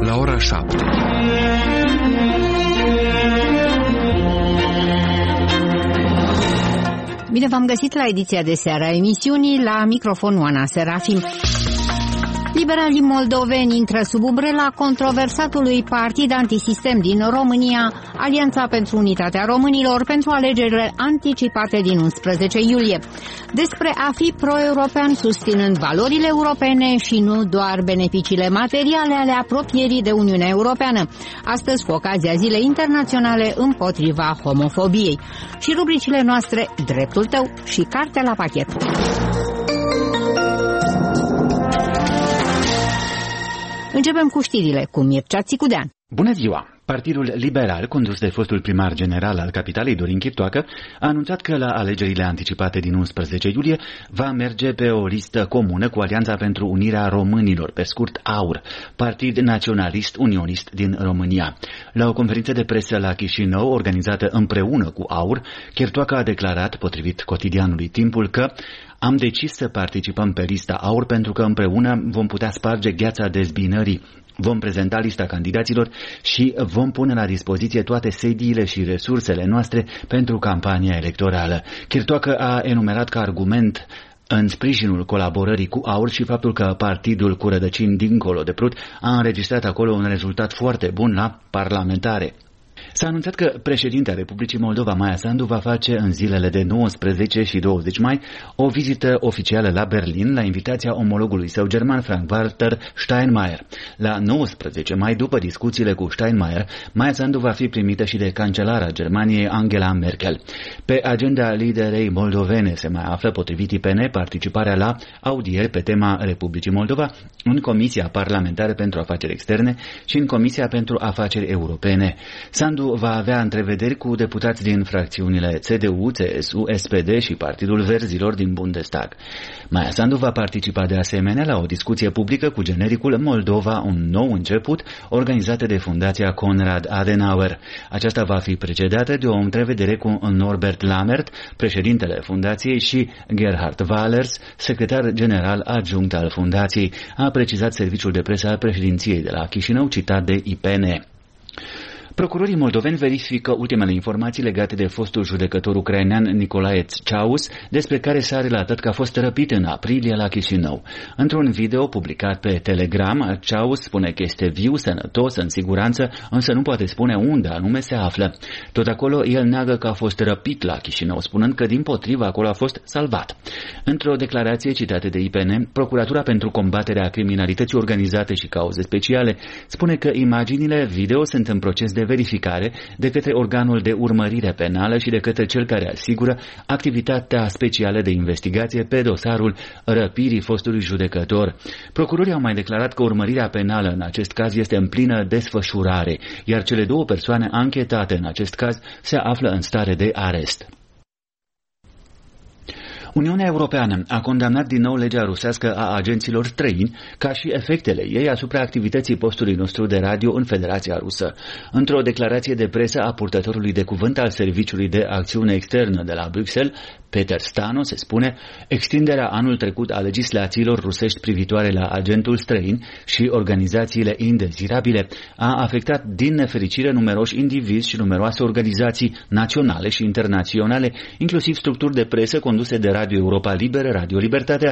la ora 7. Bine v-am găsit la ediția de seară a emisiunii, la microfon Oana Serafim. Liberalii moldoveni intră sub umbrela controversatului partid antisistem din România, Alianța pentru Unitatea Românilor, pentru alegerile anticipate din 11 iulie. Despre a fi pro-european susținând valorile europene și nu doar beneficiile materiale ale apropierii de Uniunea Europeană. Astăzi, cu ocazia Zilei Internaționale împotriva homofobiei. Și rubricile noastre, Dreptul tău și Cartea la pachet. Începem cu știrile cu Mircea Țicudean. Bună ziua! Partidul Liberal, condus de fostul primar general al capitalei, Dorin Chirtoacă, a anunțat că la alegerile anticipate din 11 iulie va merge pe o listă comună cu Alianța pentru Unirea Românilor, pe scurt AUR, partid naționalist unionist din România. La o conferință de presă la Chișinău, organizată împreună cu AUR, Chirtoacă a declarat, potrivit cotidianului Timpul, că am decis să participăm pe lista AUR pentru că împreună vom putea sparge gheața dezbinării. Vom prezenta lista candidaților și vom pune la dispoziție toate sediile și resursele noastre pentru campania electorală. Chirtoacă a enumerat ca argument în sprijinul colaborării cu AUR și faptul că partidul cu rădăcini dincolo de Prut a înregistrat acolo un rezultat foarte bun la parlamentare. S-a anunțat că președintea Republicii Moldova, Maia Sandu, va face în zilele de 19 și 20 mai o vizită oficială la Berlin la invitația omologului său german, Frank-Walter Steinmeier. La 19 mai, după discuțiile cu Steinmeier, Maia Sandu va fi primită și de cancelara Germaniei, Angela Merkel. Pe agenda liderei moldovene se mai află, potrivit IPN, participarea la audieri pe tema Republicii Moldova în Comisia Parlamentară pentru Afaceri Externe și în Comisia pentru Afaceri Europene. Sandu va avea întrevederi cu deputați din fracțiunile CDU, CSU, SPD și Partidul Verzilor din Bundestag. Maia Sandu va participa de asemenea la o discuție publică cu genericul Moldova, un nou început, organizată de Fundația Konrad Adenauer. Aceasta va fi precedată de o întrevedere cu Norbert Lammert, președintele fundației, și Gerhard Wahlers, secretar general adjunct al fundației, a precizat serviciul de presă al președinției de la Chișinău, citat de IPN. Procurorii moldoveni verifică ultimele informații legate de fostul judecător ucrainean Nicolae Ceaus, despre care s-a relatat că a fost răpit în aprilie la Chișinău. Într-un video publicat pe Telegram, Ceaus spune că este viu, sănătos, în siguranță, însă nu poate spune unde anume se află. Tot acolo, el neagă că a fost răpit la Chișinău, spunând că dimpotrivă acolo a fost salvat. Într-o declarație citată de IPN, Procuratura pentru combaterea criminalității organizate și cauze speciale spune că imaginile video sunt în proces de verificare de către organul de urmărire penală și de către cel care asigură activitatea specială de investigație pe dosarul răpirii fostului judecător. Procurorii au mai declarat că urmărirea penală în acest caz este în plină desfășurare, iar cele două persoane anchetate în acest caz se află în stare de arest. Uniunea Europeană a condamnat din nou legea rusească a agenților străini, ca și efectele ei asupra activității postului nostru de radio în Federația Rusă. Într-o declarație de presă a purtătorului de cuvânt al Serviciului de Acțiune Externă de la Bruxelles, Peter Stano, se spune, extinderea anul trecut a legislațiilor rusești privitoare la agentul străin și organizațiile indezirabile a afectat din nefericire numeroși indivizi și numeroase organizații naționale și internaționale, inclusiv structuri de presă conduse de Radio Europa Liberă, Radio Libertatea